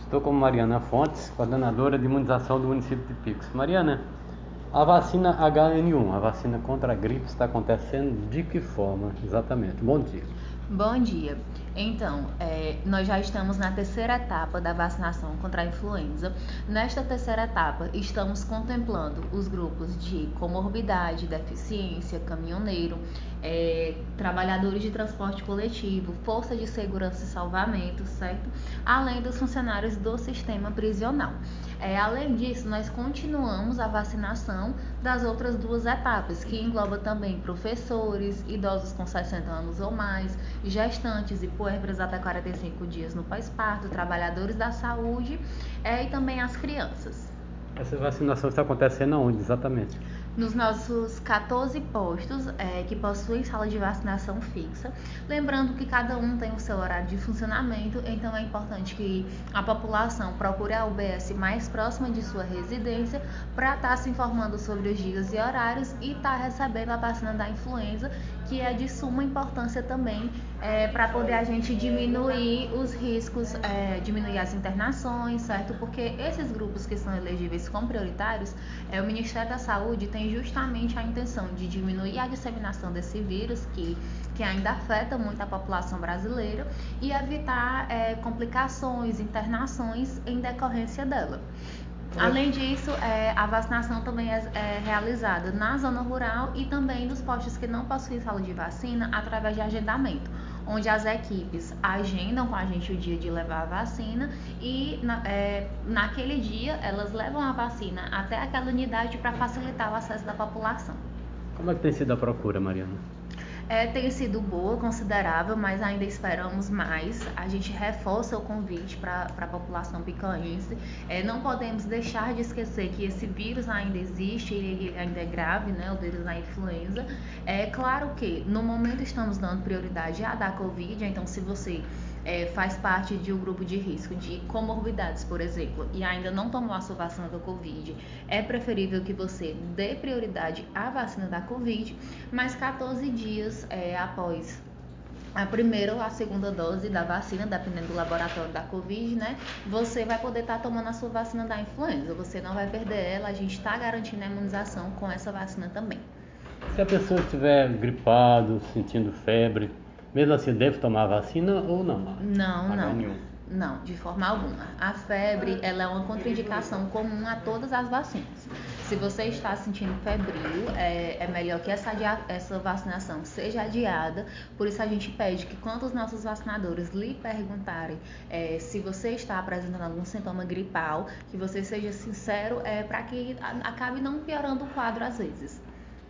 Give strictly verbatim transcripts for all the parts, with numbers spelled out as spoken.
Estou com Mariana Fontes, coordenadora de imunização do município de Picos. Mariana, a vacina H N um, a vacina contra a gripe, está acontecendo de que forma exatamente? Bom dia. Bom dia. Então, é, nós já estamos na terceira etapa da vacinação contra a influenza. Nesta terceira etapa, estamos contemplando os grupos de comorbidade, deficiência, caminhoneiro, é, trabalhadores de transporte coletivo, força de segurança e salvamento, certo? Além dos funcionários do sistema prisional. É, além disso, nós continuamos a vacinação das outras duas etapas, que engloba também professores, idosos com sessenta anos ou mais, gestantes e puérperas até quarenta e cinco dias no pós-parto, trabalhadores da saúde é, e também as crianças. Essa vacinação está acontecendo aonde exatamente? Nos nossos quatorze postos é, que possuem sala de vacinação fixa. Lembrando que cada um tem o seu horário de funcionamento, então é importante que a população procure a U B S mais próxima de sua residência para estar tá se informando sobre os dias e horários e estar tá recebendo a vacina da influenza, que é de suma importância também é, para poder a gente diminuir os riscos, é, diminuir as internações, certo? Porque esses grupos que são elegíveis como prioritários, é, o Ministério da Saúde tem justamente a intenção de diminuir a disseminação desse vírus que, que ainda afeta muito a população brasileira e evitar é, complicações, internações em decorrência dela. Além disso, é, a vacinação também é, é realizada na zona rural e também nos postos que não possuem sala de vacina através de agendamento, onde as equipes agendam com a gente o dia de levar a vacina e na, é, naquele dia elas levam a vacina até aquela unidade para facilitar o acesso da população. Como é que tem sido a procura, Mariana? É, tem sido boa, considerável, mas ainda esperamos mais. A gente reforça o convite para a população picanhense. É, não podemos deixar de esquecer que esse vírus ainda existe, ele ainda é grave, né, o vírus da influenza. É claro que no momento estamos dando prioridade à da Covid, então se você é, faz parte de um grupo de risco de comorbidades, por exemplo, e ainda não tomou a sua vacina da Covid, é preferível que você dê prioridade à vacina da Covid, mas quatorze dias é, após a primeira ou a segunda dose da vacina, dependendo do laboratório da Covid, né? Você vai poder estar tá tomando a sua vacina da influenza. Você não vai perder ela, a gente está garantindo a imunização com essa vacina também. Se a pessoa estiver gripado, sentindo febre, mesmo assim deve tomar a vacina ou não? Não, não. Não, de forma alguma. A febre, ela é uma contraindicação comum a todas as vacinas. Se você está sentindo febril, é, é melhor que essa, essa vacinação seja adiada. Por isso a gente pede que quando os nossos vacinadores lhe perguntarem é, se você está apresentando algum sintoma gripal, que você seja sincero é, para que acabe não piorando o quadro às vezes.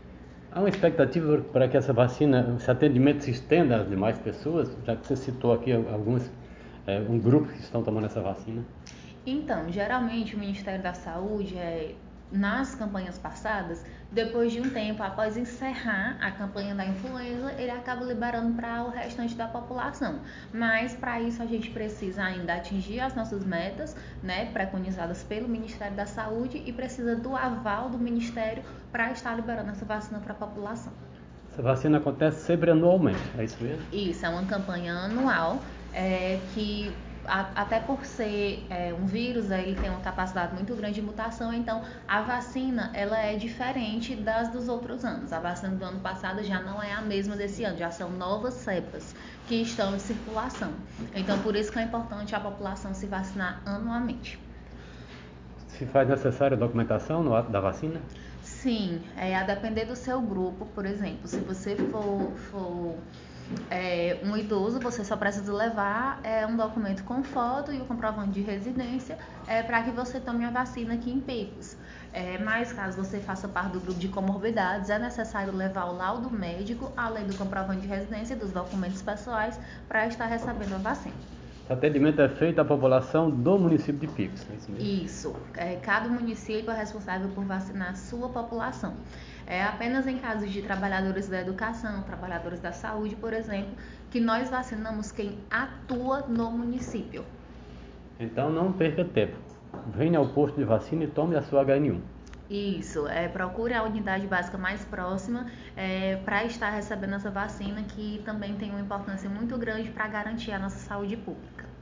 Há uma expectativa para que essa vacina, esse atendimento se estenda às demais pessoas, já que você citou aqui alguns, é, um grupo que estão tomando essa vacina? Então, geralmente o Ministério da Saúde, é, nas campanhas passadas, depois de um tempo, após encerrar a campanha da influenza, ele acaba liberando para o restante da população. Mas para isso a gente precisa ainda atingir as nossas metas, né, preconizadas pelo Ministério da Saúde e precisa do aval do Ministério para estar liberando essa vacina para a população. Essa vacina acontece sempre anualmente, é isso mesmo? Isso, é uma campanha anual é, que a, até por ser é, um vírus, ele tem uma capacidade muito grande de mutação, então a vacina ela é diferente das dos outros anos. A vacina do ano passado já não é a mesma desse ano, já são novas cepas que estão em circulação. Então por isso que é importante a população se vacinar anualmente. Se faz necessária a documentação no ato da vacina? Sim, é, a depender do seu grupo, por exemplo, se você for, for é, um idoso, você só precisa levar é, um documento com foto e o comprovante de residência é, para que você tome a vacina aqui em Picos. É, mas caso você faça parte do grupo de comorbidades, é necessário levar o laudo médico, além do comprovante de residência e dos documentos pessoais para estar recebendo a vacina. O atendimento é feito à população do município de Picos, é isso mesmo? Isso. É, cada município é responsável por vacinar a sua população. É apenas em casos de trabalhadores da educação, trabalhadores da saúde, por exemplo, que nós vacinamos quem atua no município. Então não perca tempo. Venha ao posto de vacina e tome a sua H N um. Isso, é, procure a unidade básica mais próxima é, para estar recebendo essa vacina, que também tem uma importância muito grande para garantir a nossa saúde pública.